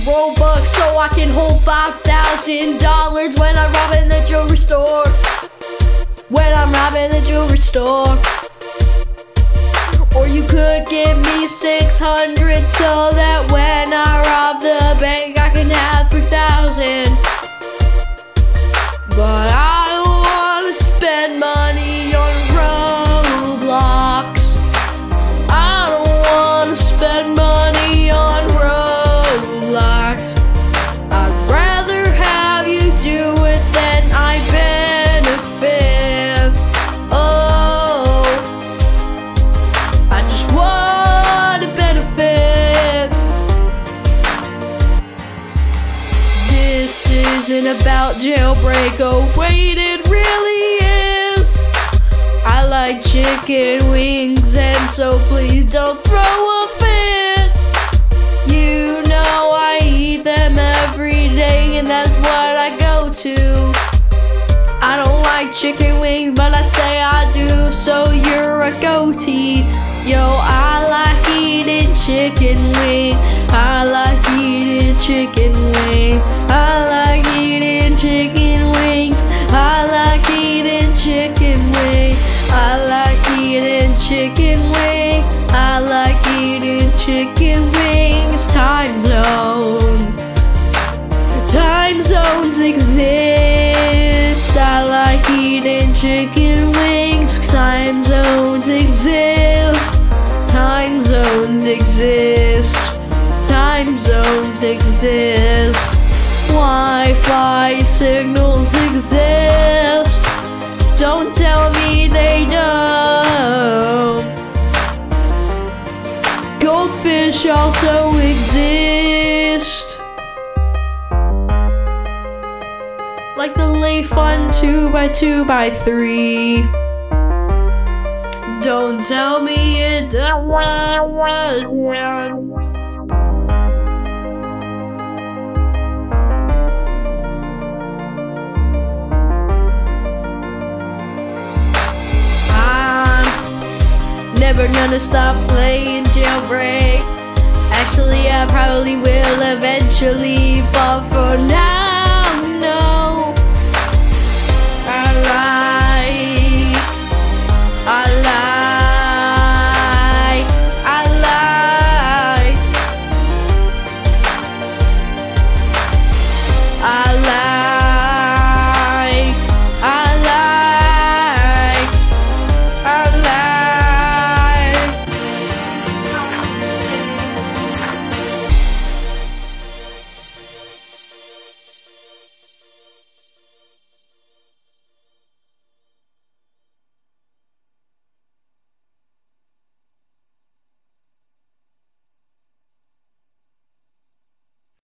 Robux so I can hold $5,000 when I'm robbing the jewelry store. When I'm robbing the jewelry store. Or you could give me 600 so that when I rob the bank I can have 3,000. But I don't wanna spend money on Roblox. I don't wanna spend money on Roblox. I'd rather have you do it than I benefit. Oh, I just wanna benefit. This isn't about jailbreak. Oh wait, it really is. I like chicken wings, and so please don't throw a fit. You know I eat them every day, and that's what I go to. I don't like chicken wings, but I say I do, so you're a goatee. Yo, I like eating chicken wings. I like eating chicken wings. I like eating chicken wings. I like eating chicken wings. I like eating chicken wings. I like eating chicken wings. Time zones. Time zones exist. I like eating chicken wings. Time zones exist. Time zones exist. Time zones exist. Wi-Fi signals exist. Don't tell me they don't. Goldfish also exist. Like the Late Fun 2x2x3. Don't tell me it don't. Never gonna stop playing jailbreak. Actually, I probably will eventually, but for now